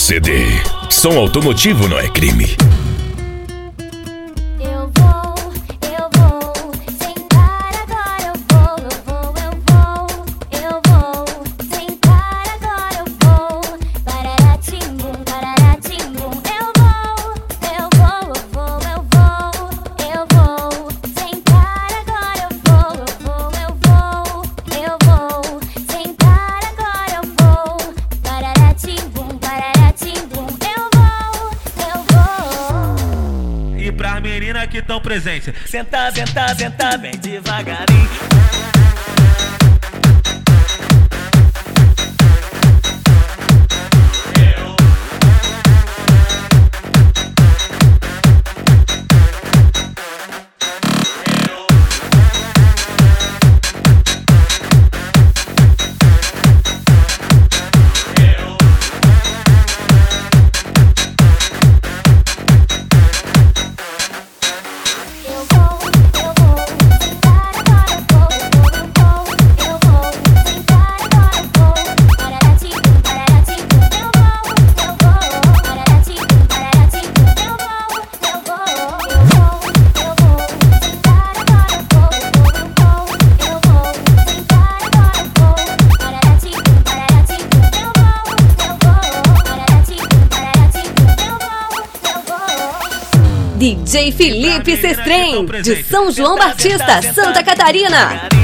CD. Som automotivo não é crime. E pras meninas que tão presentes, senta, senta, senta bem devagarinho. DJ Felipe Sestrem, de São João Batista, Santa Catarina.